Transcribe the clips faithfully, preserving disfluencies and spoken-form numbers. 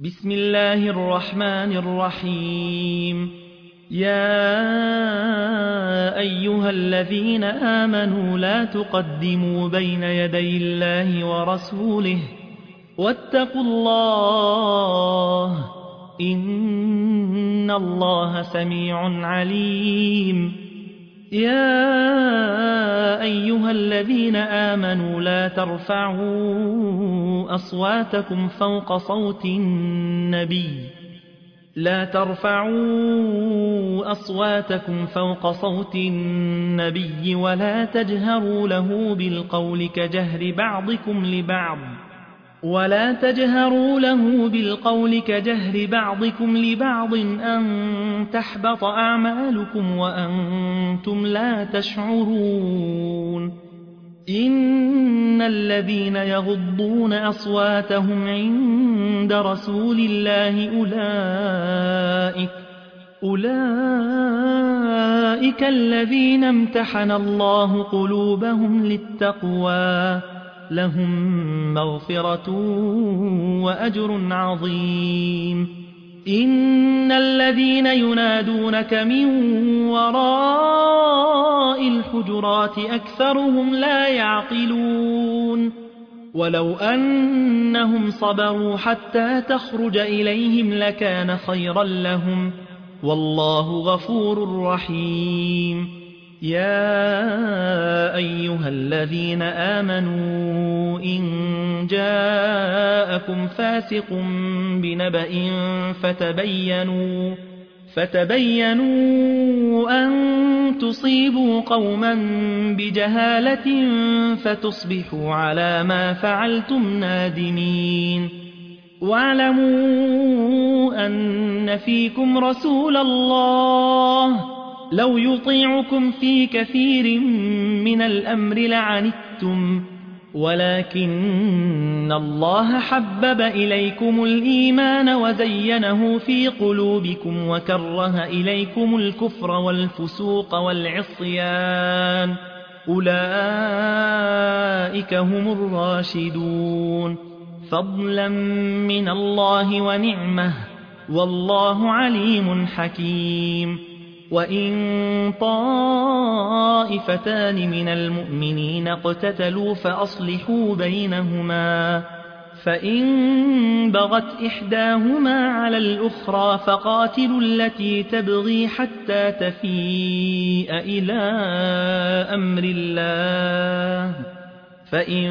بسم الله الرحمن الرحيم. يا أيها الذين آمنوا لا تقدموا بين يدي الله ورسوله واتقوا الله إن الله سميع عليم. يا أيها الذين آمنوا لا ترفعوا أصواتكم فوق صوت النبي لا ترفعوا أصواتكم فوق صوت النبي ولا تجهروا له بالقول كجهر بعضكم لبعض ولا تجهروا له بالقول كجهر بعضكم لبعض أن تحبط أعمالكم وأنتم لا تشعرون. إن الذين يغضون أصواتهم عند رسول الله أولئك أولئك الذين امتحن الله قلوبهم للتقوى لهم مغفرة وأجر عظيم. إن الذين ينادونك من وراء الحجرات أكثرهم لا يعقلون. ولو أنهم صبروا حتى تخرج إليهم لكان خيرا لهم والله غفور رحيم. يا أيها الذين آمنوا إن جاءكم فاسق بنبأ فتبينوا فتبينوا أن تصيبوا قوما بجهالة فتصبحوا على ما فعلتم نادمين. واعلموا أن فيكم رسول الله لو يطيعكم في كثير من الأمر لعنتم ولكن الله حبب إليكم الإيمان وزينه في قلوبكم وكره إليكم الكفر والفسوق والعصيان أولئك هم الراشدون فضلا من الله ونعمه والله عليم حكيم. وإن طائفتان من المؤمنين اقتتلوا فأصلحوا بينهما فإن بغت إحداهما على الأخرى فقاتلوا التي تبغي حتى تفيء إلى أمر الله فإن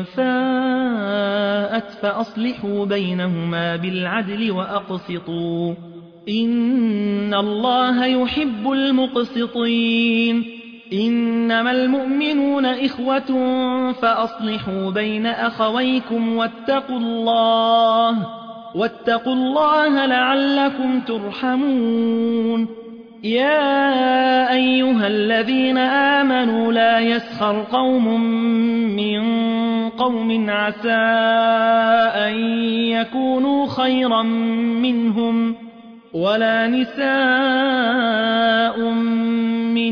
فاءت فأصلحوا بينهما بالعدل وأقسطوا إن الله يحب المقسطين. إنما المؤمنون إخوة فأصلحوا بين أخويكم واتقوا الله واتقوا الله لعلكم ترحمون. يا أيها الذين آمنوا لا يسخر قوم من قوم عسى أن يكونوا خيرا منهم ولا نساء من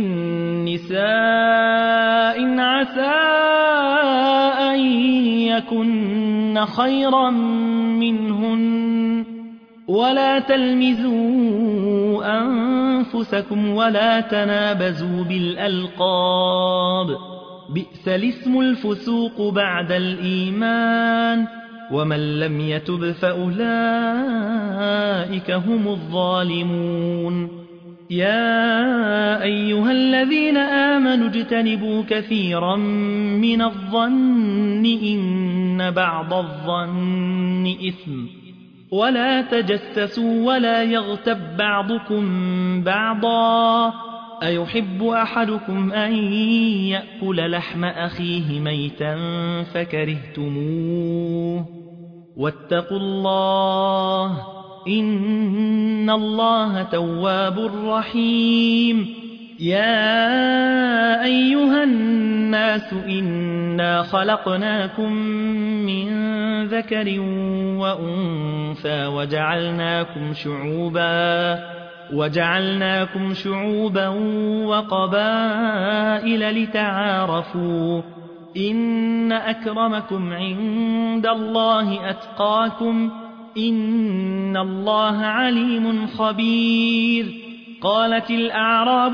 نساء عسى أن يكن خيرا منهن ولا تلمزوا أنفسكم ولا تنابزوا بالألقاب بئس الاسم الفسوق بعد الإيمان ومن لم يتب فأولئك هم الظالمون. يا أيها الذين آمنوا اجتنبوا كثيرا من الظن إن بعض الظن إثم ولا تجسسوا ولا يغتب بعضكم بعضا أيحب أحدكم أن يأكل لحم أخيه ميتا فكرهتموه واتقوا الله إن الله تواب رحيم. يا أيها الناس إنا خلقناكم من ذكر وأنثى وجعلناكم شعوبا وجعلناكم شعوبا وقبائل لتعارفوا إن أكرمكم عند الله أتقاكم إن الله عليم خبير. قالت الأعراب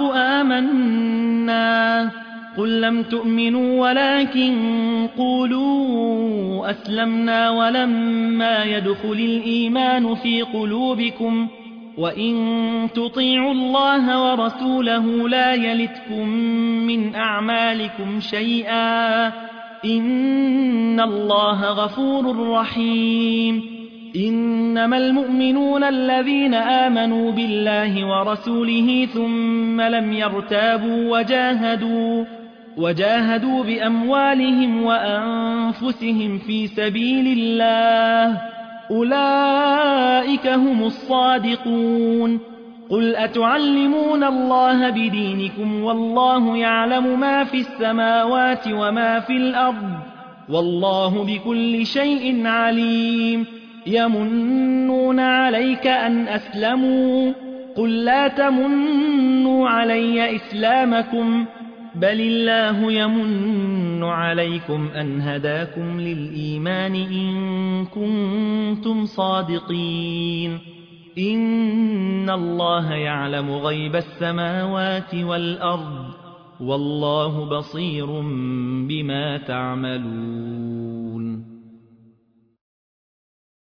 آمنا قل لم تؤمنوا ولكن قولوا أسلمنا ولما يدخل الإيمان في قلوبكم وإن تطيعوا الله ورسوله لا يلتكم من أعمالكم شيئا إن الله غفور رحيم. إنما المؤمنون الذين آمنوا بالله ورسوله ثم لم يرتابوا وجاهدوا وجاهدوا بأموالهم وأنفسهم في سبيل الله أولئك هم الصادقون. قل أتعلمون الله بدينكم والله يعلم ما في السماوات وما في الأرض والله بكل شيء عليم. يمنون عليك أن أسلموا قل لا تمنوا علي إسلامكم بل الله يمن عليكم أن هداكم للإيمان إن كنتم صادقين. إن الله يعلم غيب السماوات والأرض والله بصير بما تعملون.